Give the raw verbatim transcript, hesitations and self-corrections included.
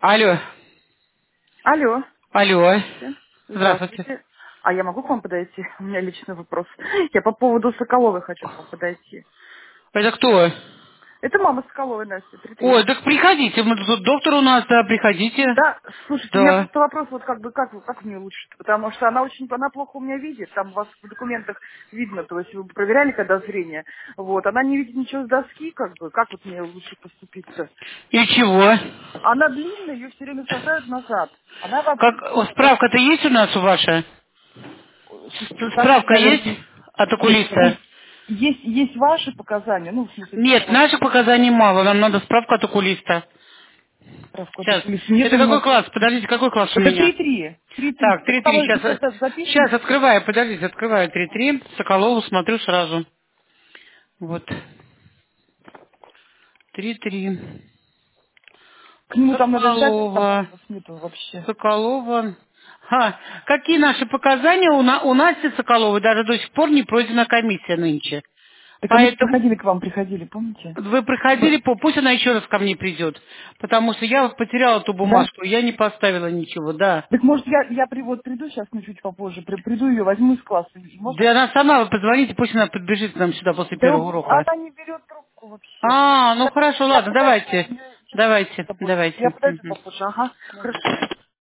Алло. Алло. Алло. Здравствуйте. Здравствуйте. Здравствуйте. А я могу к вам подойти? У меня личный вопрос. Я по поводу Соколовой хочу к вам подойти. Это кто? Это мама Соколовой, Настя, три-три. Ой, так приходите. Мы тут доктор у нас, да, приходите. Да, слушайте, у меня Да. просто вопрос, вот как бы, как, как мне лучше, потому что она очень, она плохо у меня видит, там у вас в документах видно, то есть вы проверяли, когда зрение, вот, она не видит ничего с доски, как бы, как вот мне лучше поступить-то? И чего? Она длинная, ее все время сажают назад. Она вообще, Как, о, вот, справка-то есть у нас у ваша? слушайте, С- так, Справка есть наверное, от есть, окулиста? есть, есть, есть ваши показания, ну, в смысле, Нет, письмо наших показаний мало. Нам надо справку от окулиста. справку от Сейчас. окулиста. Нет Это у меня. какой класс? Подождите, какой класс у Это меня? три-три. Три-три. Так, три-три. Соколовой Сейчас, сейчас запишем сейчас все. открываю, подождите, открываю три-три. Соколову смотрю сразу. Вот. Три-три. К нему там надо запись, там Соколова. вопросов нету вообще. Соколова. Ха, какие наши показания? У, на, у Насти Соколовой даже до сих пор не пройдена комиссия нынче. Так а мы же Поэтому приходили к вам, приходили, помните? вы Мы- приходили, по- пусть она еще раз ко мне придет. Потому что я вот потеряла ту Да? бумажку, я не поставила ничего, да. Так может я, я при, вот приду сейчас, ну чуть попозже, при- приду ее, возьму из класса, и можно? Да она сама, вы позвоните, пусть она подбежит к нам сюда после Да первого вот урока. она не берет трубку вообще. А, ну Я, хорошо, я ладно, подожду давайте. ее сейчас Давайте, попозже. Я давайте. подойду Мгм. попозже, ага. Хорошо.